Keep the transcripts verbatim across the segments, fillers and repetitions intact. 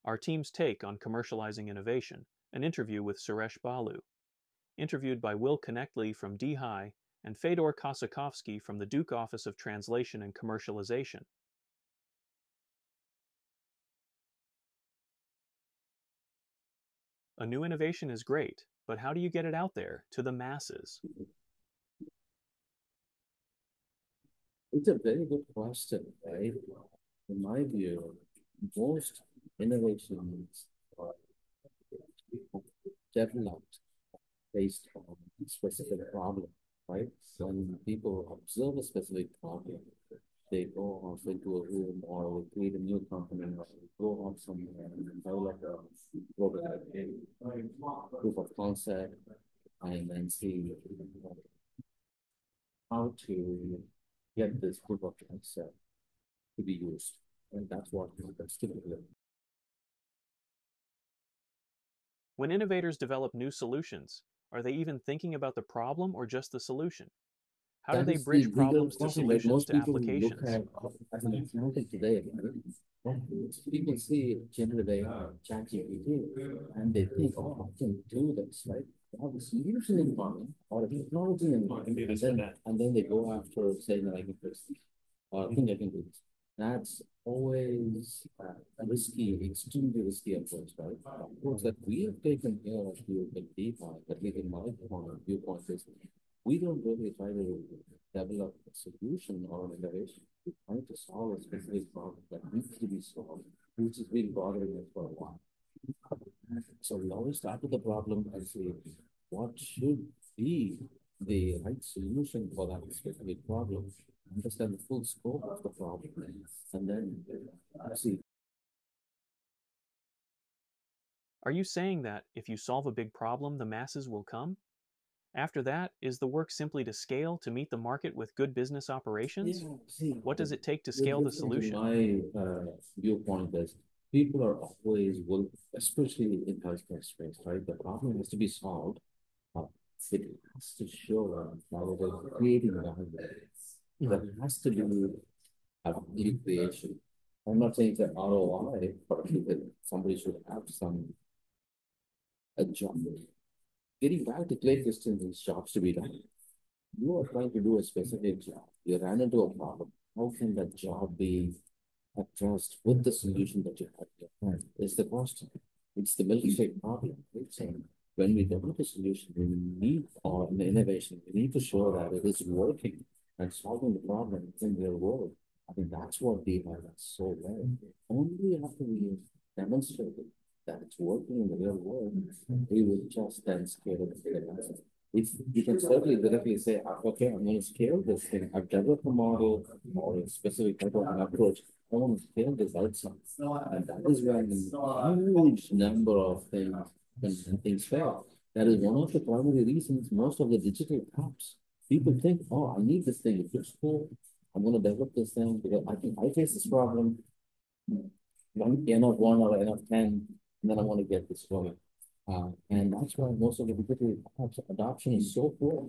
Our Team's Take on Commercializing Innovation, an interview with Suresh Balu, interviewed by Will Connectly from D Hi and Fedor Kosakovsky from the Duke Office of Translation and Commercialization. A new innovation is great, but how do you get it out there to the masses? It's a very good question, right? In my view, most innovations are developed based on a specific problem, right? When people observe a specific problem, they go off into a room or they create a new company or they go off somewhere and develop a prototype, a proof of concept, and then see how to get this proof of concept to be used. And that's what happens typically. When innovators develop new solutions, are they even thinking about the problem or just the solution? How do That they is the bridge bigger problems to problem that solutions most to people look applications? at as an example today. Right? People see generative A I, ChatGPT, and they think, oh, I can do this, right? I have a solution in mind or a technology in mind, and then, and then they go after saying that I can fix this, or I think I can do this. That's always uh, a risky, extremely risky approach, right? Approach that we have taken here at the at DeFi, at least in my point of viewpoint, is we don't really try to develop a solution or an innovation. We try to solve a specific problem that needs to be solved, which has been bothering us for a while. So we always start with the problem and say, what should be the right solution for that specific problem? Understand the full scope of the problem, and then uh, see. Are you saying that if you solve a big problem, the masses will come? After that, is the work simply to scale to meet the market with good business operations? Yeah, see, What the, does it take to the scale the difference in solution? my uh, viewpoint is people are always will, especially in healthcare space, right? The problem has to be solved. Uh, it has to show that it is creating value. There has to be a value creation. I'm not saying it's an R O I, but that somebody should have some a job. Getting back to Clay Christensen's jobs to be done. You are trying to do a specific job. You ran into a problem. How can that job be addressed with the solution that you have in your hand? Is the question. It's the milkshake problem. It's saying when we develop a solution, we need or an innovation, we need to show that it is working and solving the problem in real world. I think that's what we have done so well. Only after we demonstrate it that it's working in the real world, we will just then scale it to the masses. If you can certainly directly say, "Ah, okay, I'm going to scale this thing. I've developed a model or a specific type of an approach. I want to scale this outside." And that is when a huge number of things, when when things fail. That is one of the primary reasons most of the digital apps, people think, oh, I need this thing. It looks cool. I'm going to develop this thing because I think I face this problem. One, N of one or N of ten, and then I want to get this going. Uh, and that's why most of the digital apps adoption is so poor.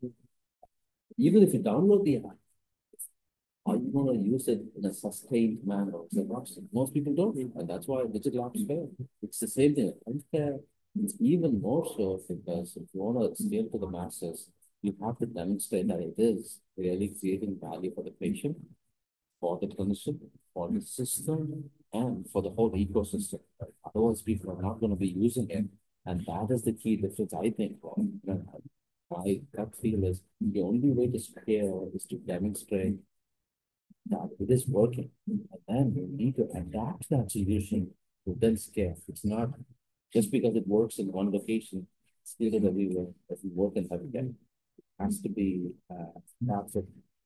Even if you download the app, are you going to use it in a sustained manner? Most people don't, and that's why digital apps fail. It's the same thing. Healthcare, it's even more so because if you want to scale to the masses, you have to demonstrate that it is really creating value for the patient, for the clinician, for the system, and for the whole ecosystem. Right? Otherwise, people are not going to be using it. And that is the key difference, I think. You know, my gut feel is the only way to scale is to demonstrate that it is working. And then you need to adapt that solution to then scale. It's not just because it works in one location, scale it everywhere. If you work in healthcare, it has to be uh, adapted,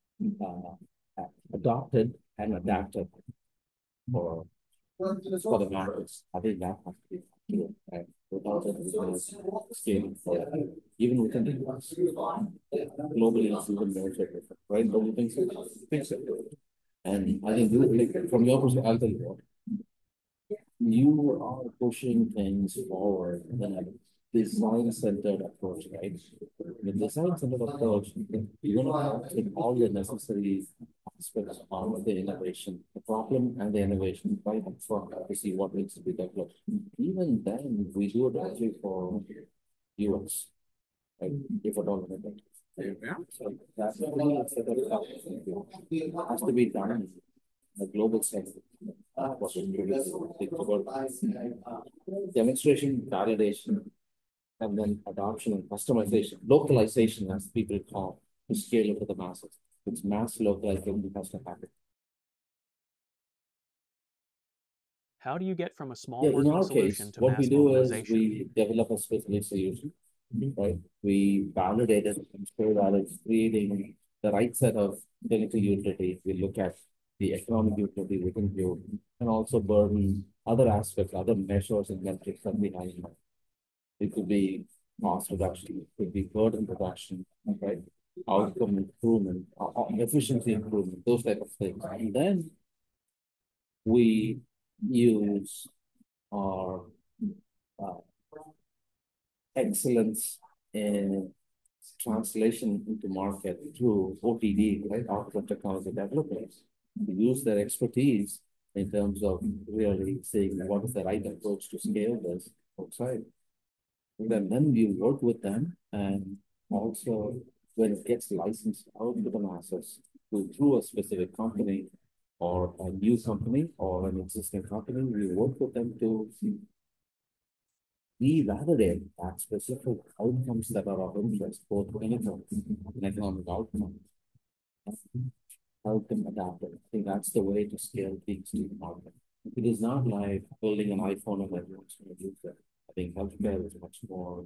uh, adopted and adapted for for the markets. I think that has to be clear, right? Without it, we can scale for even within the U S. Globally, it's even more difficult, right? Don't you think so? I think so. And I think you, like, from your perspective, I'll tell you what, you are pushing things forward than ever. design-centered approach, right? The design-centered approach, you're gonna take all the necessary aspects of the innovation, the problem and the innovation right up front to see what needs to be developed. Even then, we do it actually for U S, right? If at all. Yeah. So that's what has to be done in the global sense. What we do is about demonstration, validation, and then adoption and customization, localization, as people call, to scale it to the masses. It's mass localization has to happen. How do you get from a small Yeah, in working our solution case, to what mass we do is mobilization? we develop a specific solution, right? We validate it and show that it's creating the right set of clinical utility. We look at the economic utility within view, and also burden other aspects, other measures and metrics that we have in mind. It could be cost reduction, it could be burden reduction, right? Outcome improvement, uh, uh, efficiency improvement, those type of things. And then we use our uh, excellence in translation into market through O T D, right? Outcome technology developers. We use their expertise in terms of really saying what is the right approach to scale this outside. Then, then we work with them, and also when it gets licensed out to the masses to, through a specific company or a new company or an existing company, we work with them to we validate that specific outcomes that are of interest, both clinical and economic outcomes, help them adapt it. I think that's the way to scale things to the market. It is not like building an iPhone and everyone's going to use it. I think healthcare is much more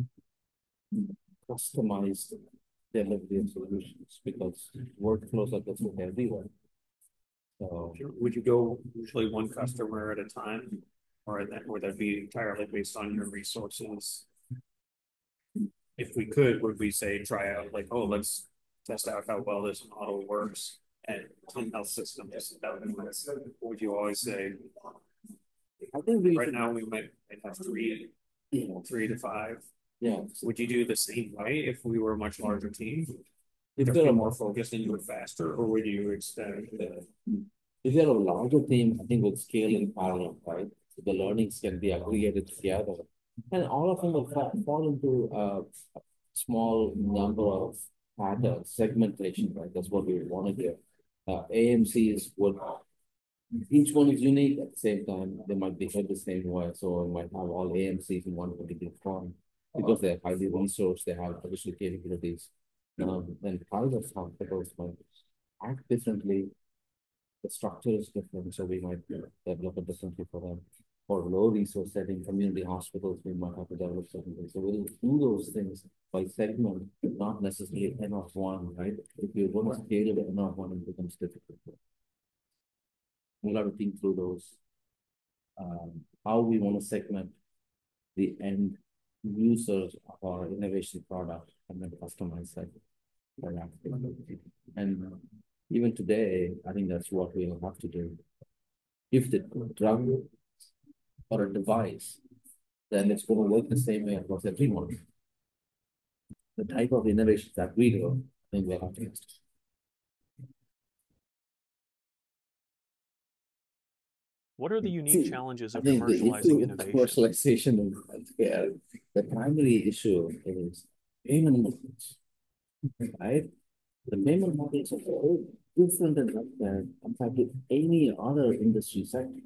customized delivery of solutions because workflows are different everywhere. So, would you go usually one customer at a time, or that would that be entirely based on your resources? If we could, would we say try out like, oh, let's test out how well this model works at some health systems? Would you always say, I think we right now we might have three, you know, three to five. Yeah. Would you do the same way if we were a much larger team? If If they're they're a more focused and do it faster, or would you extend the if you're a larger team, I think we'll scale in parallel, right? So the learnings can be aggregated together. And all of them will fall, fall into a small number of patterns, segmentation, right? That's what we want to do. Uh, A M Cs would, each one is unique at the same time. They might behave the same way. So we might have all A M Cs in one particular form because they're highly resourced, they have additional capabilities. Um, and private hospitals might act differently. The structure is different, so we might develop it differently for them. For low resource setting, community hospitals, we might have to develop differently. So we'll do those things by segment, not necessarily N of one, right? If you're going to scale it N of one, it becomes difficult. We'll have to think through those, um, how we want to segment the end users of our innovation product and then customize that for that. And even today, I think that's what we'll have to do. If the drug or a device, then it's going to work the same way across everyone. The type of innovation that we do, I think we'll have to use. What are the unique See, challenges I of think the commercializing issue with innovation? commercialization of healthcare, the primary issue is payment models, right? The payment models are so different in healthcare compared to any other industry sector.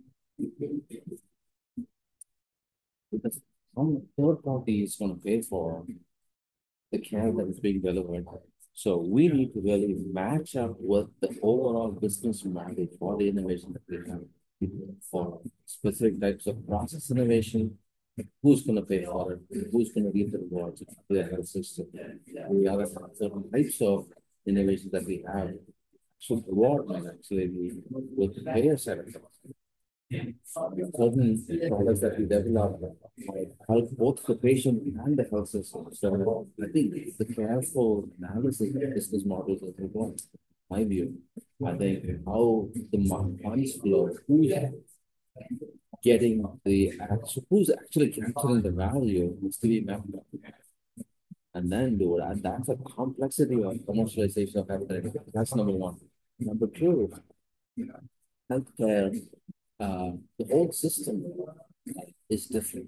Because some third party is going to pay for the care that is being delivered. So we need to really match up with the overall business model for the innovation that we have. For specific types of process innovation, who's going to pay for it? Who's going to reap the rewards of the health system? We have certain types of innovations that we have should reward them actually be with the payer side of it. Certain products that we develop might help both the patient and the health system. So I think the careful analysis of business models is important. My view, I think how the funds flow, who's getting the actual, who's actually capturing the value needs to be mapped out. And then do it. And that's a complexity of commercialization of healthcare. That's number one. Number two, healthcare, uh, the whole system is different.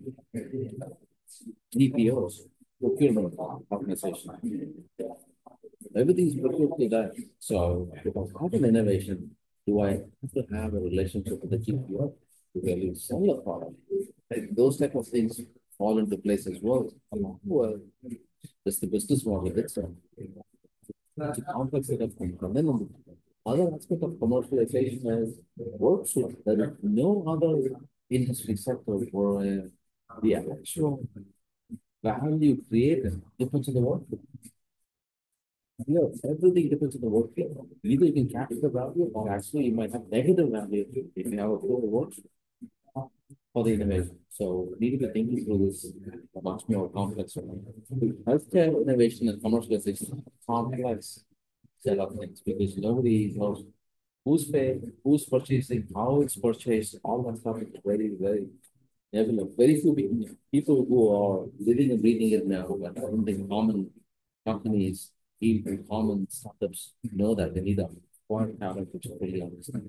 T P Os, procurement organization. Everything's procured to that. So if I have an innovation, do I have to have a relationship with the T P O to really sell a product? Like those type of things fall into place as well. Well, that's the business model itself. It's a complex set of things. And then the other aspect of commercialization is workflow. There is no other industry sector where the actual value created depends on the workflow. Yeah, everything depends on the workflow. Either you can capture the value or actually you might have negative value if you have a poor workflow for the innovation. So we need to be thinking through this much more complex way. Healthcare innovation and commercialization is a complex set of things because nobody knows who's paying, who's purchasing, how it's purchased, all that stuff is very, very nebulous. Very few people, people who are living and breathing it now, but I don't think common companies, even common startups know that they need a foreign talent which is really understand.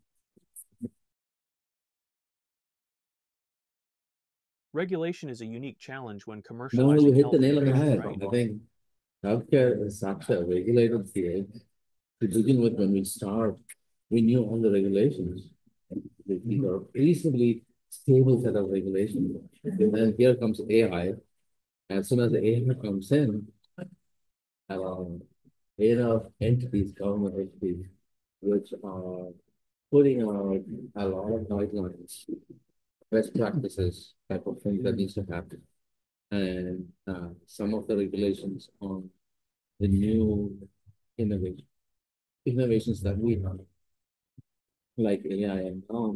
Regulation is a unique challenge when No, commercializing you hit health the nail on the innovations, head. right? I think healthcare is such a regulated field. To begin with, when we start, we knew all the regulations. These are reasonably stable set of regulations. And then here comes A I. As soon as the A I comes in, um, you know, entities, government entities, which are putting out a lot of guidelines, best practices type of thing that needs to happen. And uh, some of the regulations on the new innovation, innovations that we have, like A I and um,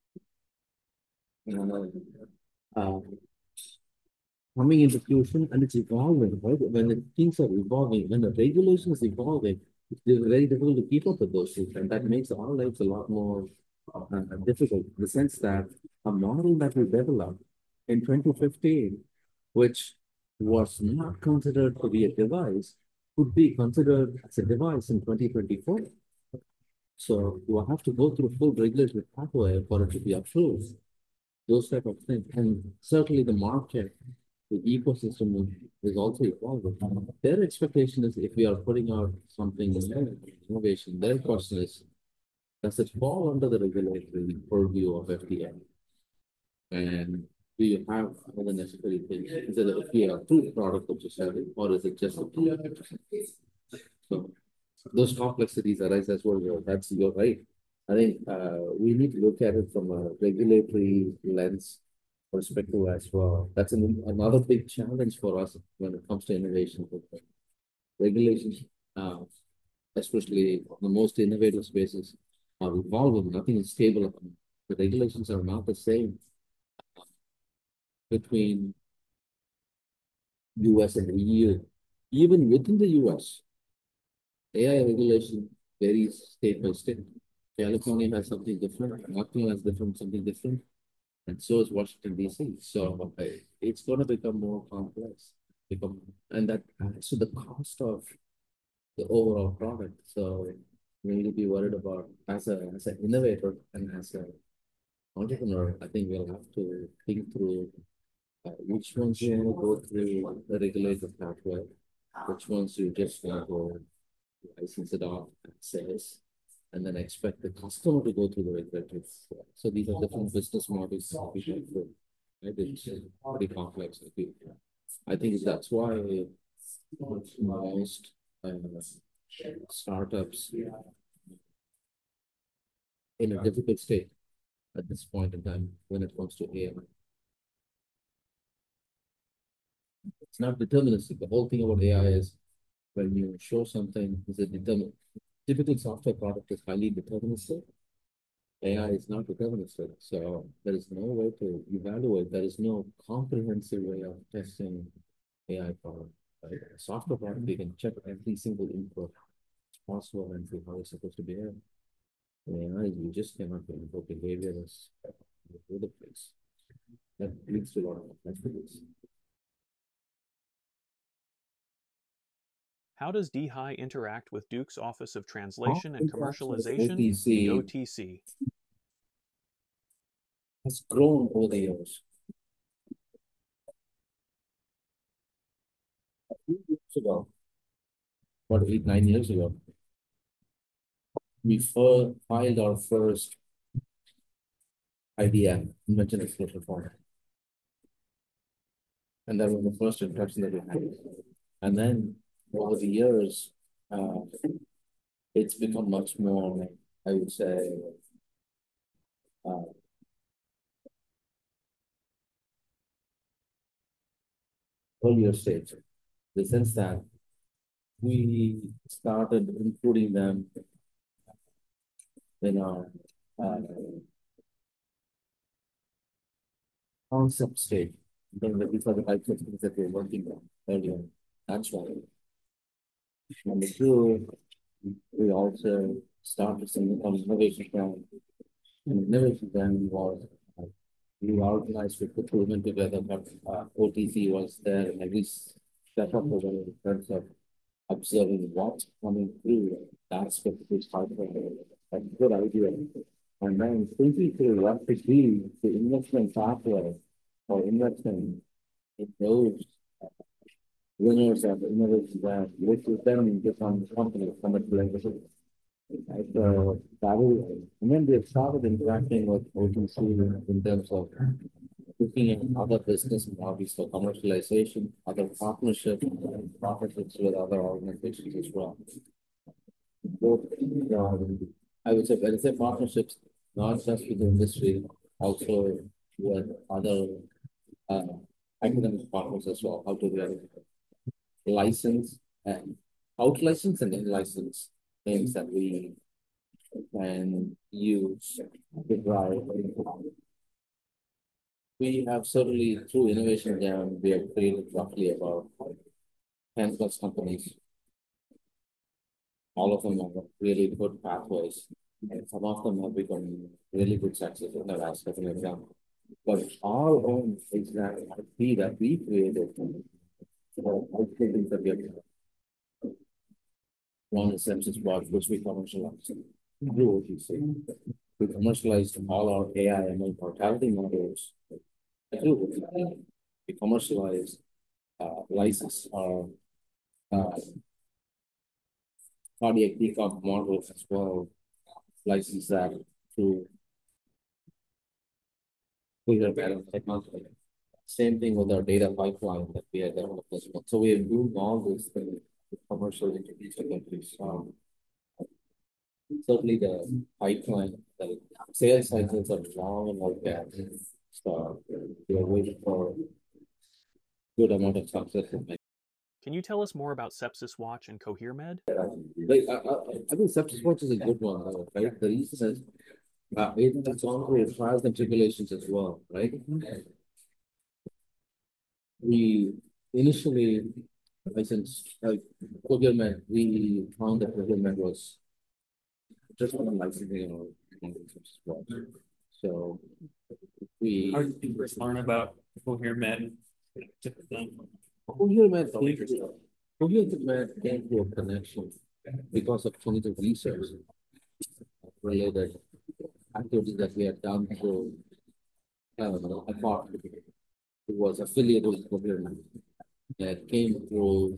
uh, uh, coming into fruition and it's evolving, right? When the things are evolving, when the regulation is evolving, it's very difficult to keep up with those things. And that makes our lives a lot more uh, difficult in the sense that a model that we developed in twenty fifteen, which was not considered to be a device, could be considered as a device in twenty twenty-four. So you have to go through full regulatory pathway for it to be approved. Those type of things. And certainly the market, the ecosystem is also evolving. Their expectation is if we are putting out something new, innovation, their question is, does it fall under the regulatory purview of F D A? And do you have all the necessary things? Is it a F D A-approved product that you're selling, or is it just a product? So those complexities arise as well. That's you're right. I think uh, we need to look at it from a regulatory lens perspective as well. That's an, another big challenge for us when it comes to innovation. Regulations, uh, especially the most innovative spaces, are evolving. Nothing is stable. The regulations are not the same between U S and E U. Even within the U S, A I regulation varies state by state. California has something different, North has different something different, and so is Washington D C. So uh, it's going to become more complex, become, and that adds to the cost of the overall product. So we need to be worried about as a as an innovator and as an entrepreneur. I think we'll have to think through uh, which ones you want to go through the regulated pathway, which ones you just want to go license it off and sales, and then expect the customer to go through the regulatory. So these are different business models that we have to, right? It's pretty complex. I think that's why most uh, startups in a difficult state at this point in time when it comes to A I. It's not deterministic. The whole thing about A I is when you show something, is it determined? Typical software product is highly deterministic. A I is not deterministic. So there is no way to evaluate. There is no comprehensive way of testing A I product. Right? A software product, you can check every single input possible and see how it's supposed to behave. In A I, you just cannot input behavior is all the place. That leads to a lot of complexities. How does D H I interact with Duke's Office of Translation and Our interaction with Commercialization, the O T C? Has grown over the years. A few years ago, about eight, nine years ago, we first filed our first I D F, Invention Disclosure Form. And that was the first interaction that we had. And then over the years, uh, it's become much more, I would say, uh, earlier stage, in the sense that we started including them in our uh, concept stage. Then these are the types of things that we're working on earlier. That's why. Number two, we also started some innovation plan. And innovation plan was uh, we organized with procurement together, but uh, O T C was there, and every step up over in terms of observing what's coming through that specific pipeline. A good idea. And then thinking through what could be the investment pathway or investment in those uh, winners of innovation grant, which is then become company commercialization. Right? So that is, and then we have started interacting with O T C in terms of looking at other business models for commercialization, other partnerships, partnerships with other organizations as well. Both, um, I would say, when I say partnerships, not just with the industry, also with other uh, academic partners as well, how to get license and out license and in license things that we can use to drive. We have certainly, through Innovation Jam, we have created roughly about ten plus companies. All of them have really good pathways. And some of them have become really good success in the last couple of example. But our own exact I P that we created, for all the things that we have done. One is Sepsis Watch, which we commercialized. Through O T C. We commercialized all our A I M L mortality models. We commercialized, uh, license our uh, cardiac decomp models as well, license that through Clear Balance Technology. Same thing with our data pipeline that we had developed as well. So we are doing all these things commercial into each of them. Um, certainly the pipeline, the sales cycles are long and like that. So we are waiting for good amount of success. Can you tell us more about Sepsis Watch and CohereMed? Like, I, I, I think Sepsis Watch is a good one, though, right? The reason is uh, it, it's also trials and tribulations as well, right? We initially licensed like CohereMed, we found that CohereMed was just on licensing or Sepsis Watch. So we How did you first learn about CohereMed? CohereMed came, CohereMed came to a connection because of clinical research related activities that we had done through I don't know, a partner who was affiliated with CohereMed that came through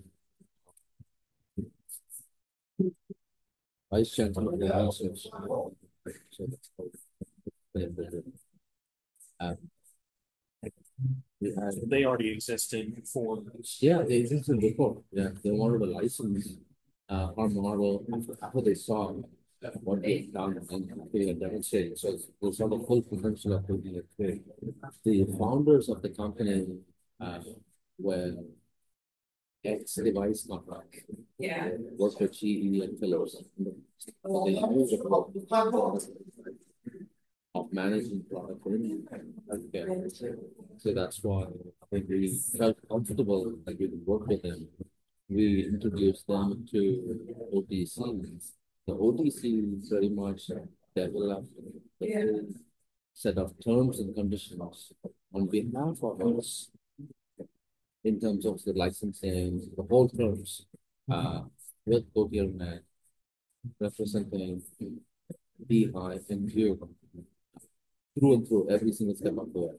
Vice Chancellor of the Research. So that's how um, we had, They already existed before. yeah, they existed before. Yeah, they wanted a license uh, our model after, after they saw what they had done and they had demonstrated. So they saw the full potential of building a trade. The founders of the company uh, were ex-device company. Yeah. Worked with G E and Philips. They used a product of managing product in healthcare. So that's why when we felt comfortable that we could work with them, we introduced them to O T C. The O T C very much developed the set of terms and conditions on behalf of us in terms of the licensing, the whole terms, uh, with procurement, representing Beehive and Vue through and through every single step of the way.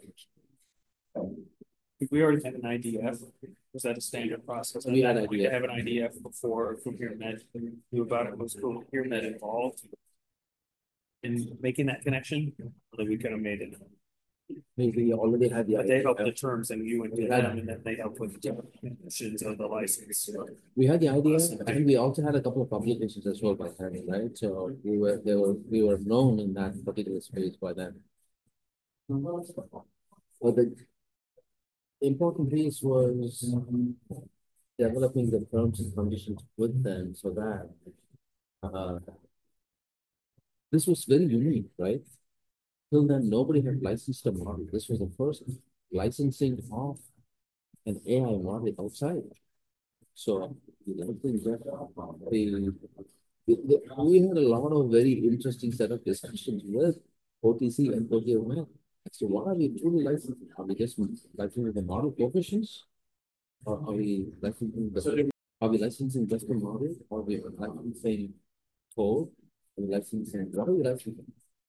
We already have an I D F. Was that a standard process? We had I I D F. have an I D F before CohereNet knew about it. Was CohereNet involved in making that connection? Or that we could have made it. We already had the But they I D F. helped the terms and you went to We had- them and then they helped with the conditions of the license. We had the I D F, and we also had a couple of publications as well by then, right? So we were, they were, we were known in that particular space by then. But the important piece was developing the terms and conditions with them so that uh, this was very unique, right? Till then, nobody had licensed a model. This was the first licensing of an A I model outside. So the, the, the, we had a lot of very interesting set of discussions with O T C and procurement. So what are we truly licensing? Are we just licensing the model coefficients? Or are we licensing the, are we licensing just the model? Or are we licensing code? Are we licensing, what are we licensing?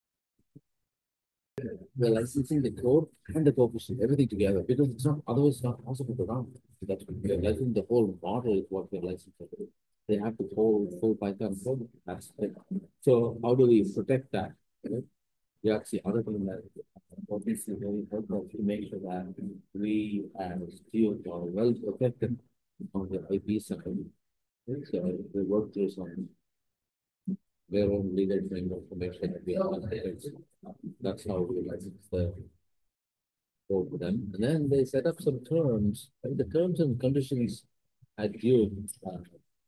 We're licensing the code and the coefficient, everything together, because it's not, otherwise it's not possible to run. That's what we're licensing the whole model is what we're licensing. They have to hold full Python code. That's it. So how do we protect that? Right? Yeah, the other thing that obviously very helpful to make sure that we as Geo are well protected on the I P side. So we work through some their own legal framework to make sure that we are that's how we license the code for them. And then they set up some terms, and the terms and conditions at Geo are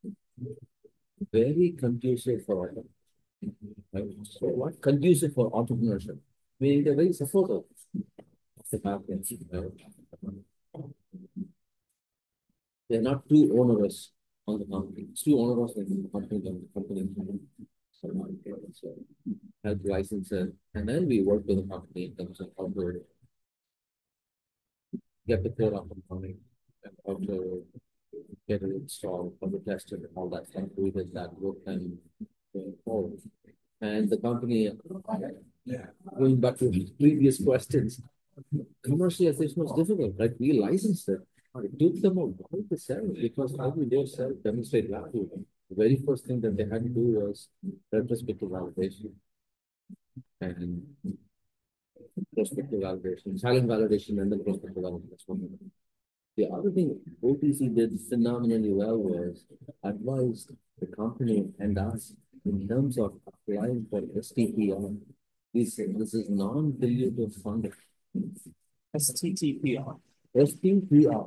very conducive for right? So what conducive for entrepreneurship? Meaning they're very supportive of the backend. Right? They're not too onerous on the company. It's too onerous on the company than the company. So, so help license it. And then we work with the company in terms of how to get the code up and running and how to get it installed, how to test it, and all that stuff. We did that work and going forward. And the company, yeah, going back to the previous questions, commercialization was difficult, right? We licensed it. It took them a while to sell it because how we dare sell, demonstrate value. The very first thing that they had to do was retrospective validation. And prospective validation, silent validation, and then prospective validation. The other thing O T C did phenomenally well was advise the company and us in terms of applying for S T P R. This, this is non-dilutive funding. S T T P R. S T P R.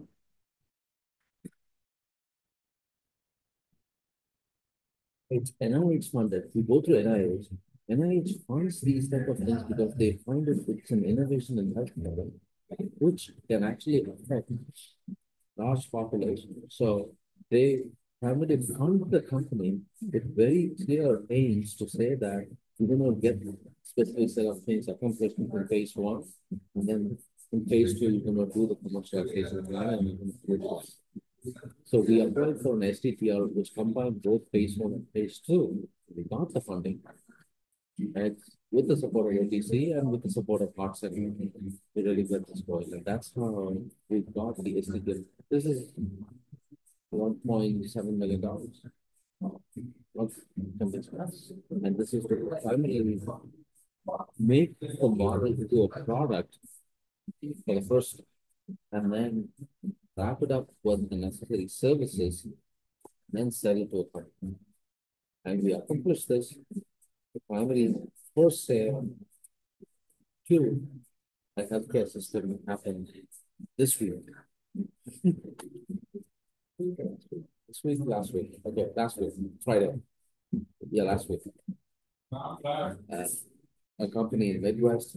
It's N I H funded. We go through N I H. N I H funds these type of things because they find it it's an innovation in healthcare, which can actually affect large population. So they primarily fund the company with very clear aims to say that you're going to get specific set of things accomplished in phase one, and then in phase two, you're going to do the commercialization plan and you're going to do this. So we applied for an S T P R which combined both phase one and phase two. We got the funding. And with the support of O T C and with the support of Heart Center, we really got this going. And that's how we got the S T P R. This is one point seven million dollars. And this is to primarily make the model into a product for the first, and then wrap it up with the necessary services, then sell it to a company. And we accomplished this. The primary first sale to a healthcare system happened this week. This week, last week. Okay, last week, Friday. Yeah, last week. Uh, a company in Midwest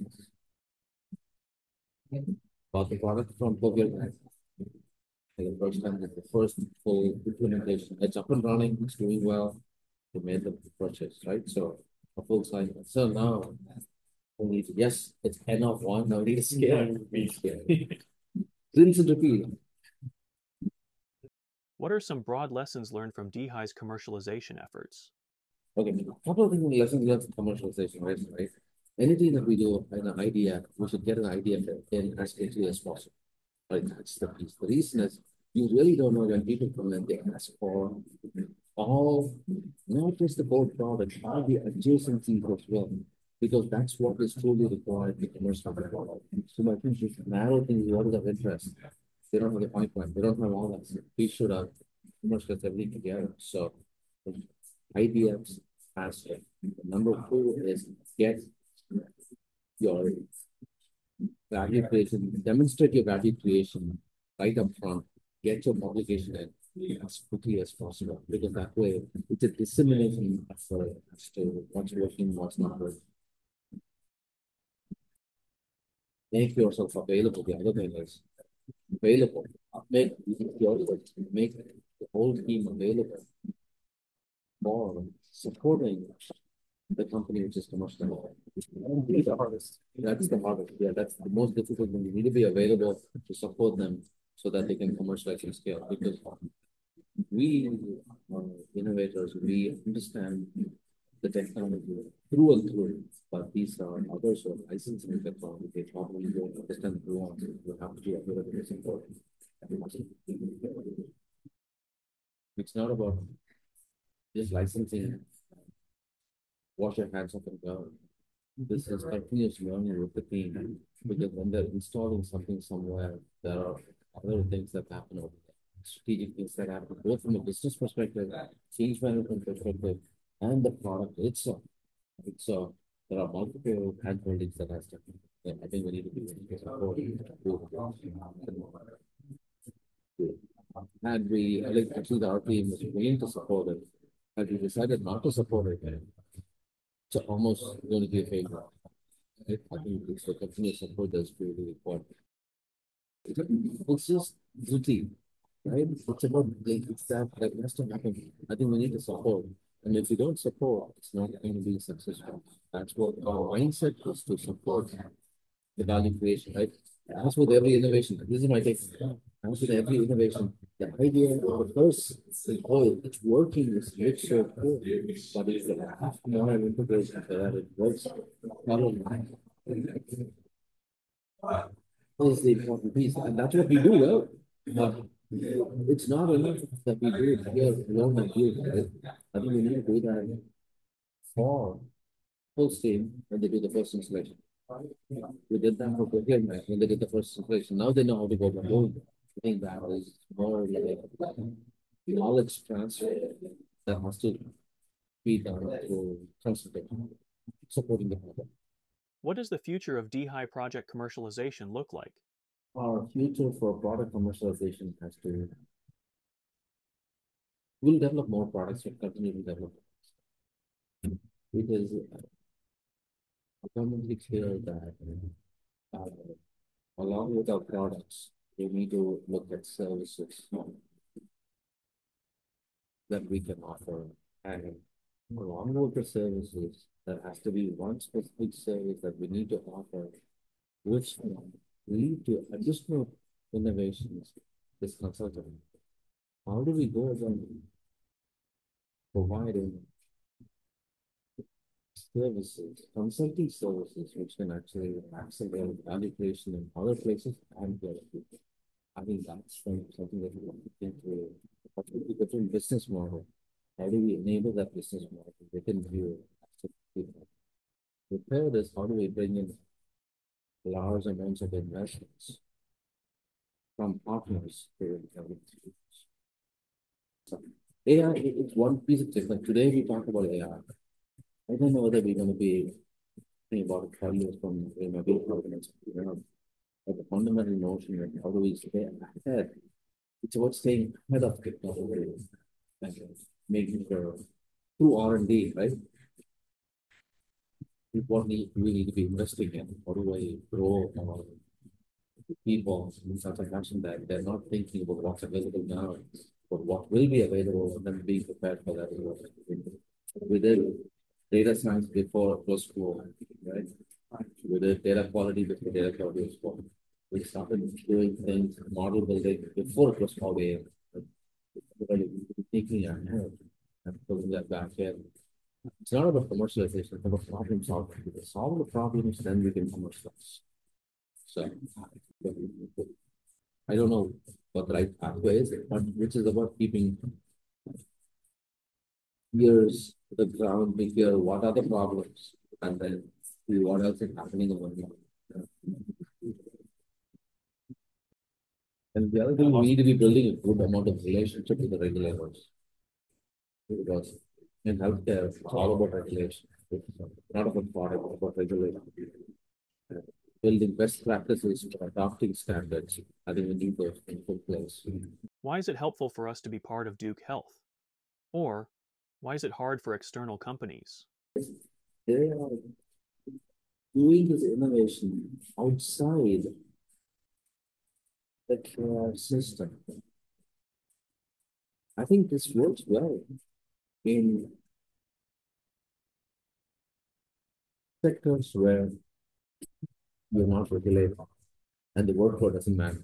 bought the product from Coherent. The first time, the first full implementation. It's up and running, it's doing well. They made the purchase, right? So a full cycle. So now We need to, yes, it's N of one, now we need to scale. We scale. Rinse and repeat. What are some broad lessons learned from D Hi's commercialization efforts? Okay, a couple of things, lessons learned from commercialization, right? right? Anything that we do, an idea, we should get an idea in as quickly as possible. Right, that's the piece. The reason is you really don't know when people come in, they ask for all, not just the core product, all the adjacencies as well, because that's what is truly required to commercial product. So my thing is narrow things, what is of interest. They don't have the pipeline, they don't have all that. So we should have commercialize everything together. So I D Fs has number two is get your value creation, demonstrate your value creation right up front, get your publication in as quickly as possible, because that way it's a dissemination effort as to what's working, what's not working. Make yourself available. The other thing is available. Make yourself, make the whole team available for supporting the company which is commercial. That's the hardest. That's the hardest. Yeah, that's the most difficult thing. You need to be available to support them so that they can commercialize and scale. Because we uh, innovators, we understand the technology through and through, but these are others who are licensing technology. They probably don't understand the nuance. You have to be available to support. It's not about just licensing. Wash your hands up and go. This is continuous learning with the team, because when they're installing something somewhere, there are other things that happen over there, strategic things that happen, both from a business perspective, change management perspective, and the product itself. So there are multiple hand holdings that has to happen. I think we need to be supporting. And we, like, actually, our team is willing to support it, and we decided not to support it. So almost going to be a failure. I think it's the continuous support that's really important. It's just routine, right? It's about like it's that that has to happen. I think we need to support. And if we don't support, it's not going to be successful. That's what our mindset is, to support the value creation, right? As with every innovation, this is my take. As with every innovation, the idea of the first, the oh, it's working, this looks so cool, but it's the half more integration so that it works. Is the important piece, and that's what we do well. But it's not enough that we do it here alone and here. Right? I think we need to do that for full steam when they do the first installation. We did that for procurement when they did the first installation. Now they know how to go from home. I think that is more like knowledge transfer that has to be done through consultation, supporting the product. What does the future of D Hi project commercialization look like? Our future for product commercialization has to, we'll develop more products, we'll continue to develop. It is abundantly clear that uh, along with our products, we need to look at services that we can offer. And along with the services, there has to be one specific service that we need to offer, which lead to additional innovations, is consulting. How do we go about providing services, consulting services, which can actually accelerate value creation in other places and here? I think that's something that we want to think through. What would be a different business model? How do we enable that business model within view? The third is, how do we bring in large amounts of investments from partners to so A I is one piece of thing. Like today we talk about A I. I don't know whether we're going to be thinking about it five years from my big organization. You know, but the fundamental notion of how do we stay ahead? It's about staying ahead of technology and making sure through R and D, right? What need we need to be investing in? How do I grow our people in such a fashion that they're not thinking about what's available now, but what will be available, and then being prepared for that. We did data science before it was cool, right? We did data quality before data quality was called. We started doing things, model building before it was called A I. Taking our head and putting that back in. It's not about commercialization, it's about problem solving. If we solve the problems, then we can commercialize. So I don't know what the right pathway is, but which is about keeping ears to the ground, be clear what are the problems, and then see what else is happening in the world. And the other thing, we need to be building a good amount of relationship with the regulators. Because in healthcare, it's all about regulation. It's not about product, it's about regulation. Building best practices, adopting standards, having a new those in full place. Why is it helpful for us to be part of Duke Health? Or why is it hard for external companies? They are doing this innovation outside the care system. I think this works well in sectors where you're not regulated and the workload doesn't matter.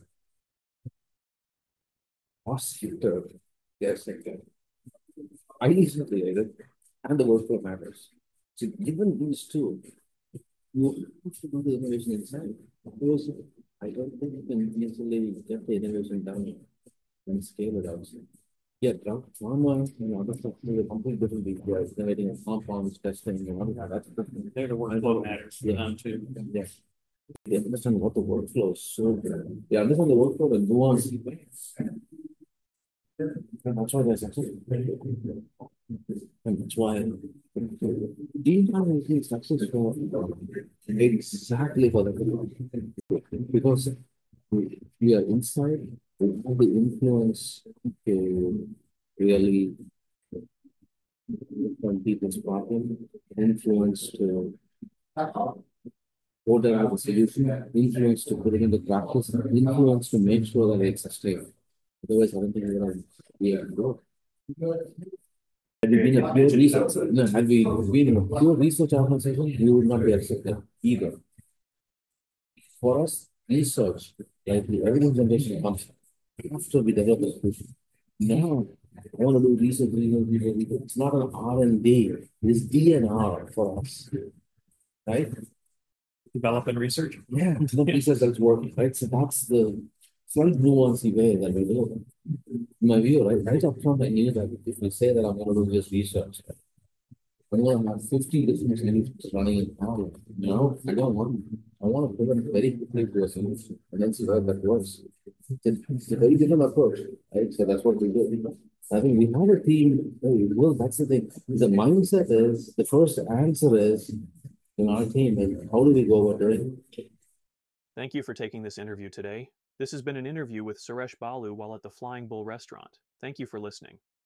Hospital care sector, highly regulated, and the workload matters. So given these two, you have to do the innovation inside. Because I don't think you can easily get the innovation done and scale it out. Yeah, drug pharma and other stuff is a completely different beast. They are innovating compounds, testing, and all that. That's different. There the workflow matters for them too. Yes. They understand what the workflow is. So they understand the workflow and nuance. And that's why they're successful. And that's why do you have anything successful exactly for the because we, we are inside, we have the influence to really from people's problem, influence to order out a solution, influence to put it into practice, influence to make sure that it's sustained. Otherwise, I don't think we're going to be able to grow. Had we been a pure research, no, had we been a pure research organization, we would not be accepted either. For us, research, like the evidence generation comes after we develop the solution. Now, I want to do research, research, research, research. It's not an R and D, it's D and R for us, right? Develop and research. Yeah, it's not research that's working, right? So that's the slight nuancey way that we do it. In my view, right, right up front, I knew that if we say that I'm going to do this research, I'm going to have fifty different solutions running in parallel. No, I don't want. I want to put them very quickly to a solution and then see how that works. It's, it's a very different approach, right? So that's what we do. I think we have a team. Well, that's the thing. The mindset is the first answer is in our team, and how do we go about doing it? Thank you for taking this interview today. This has been an interview with Suresh Balu while at the Flying Bull restaurant. Thank you for listening.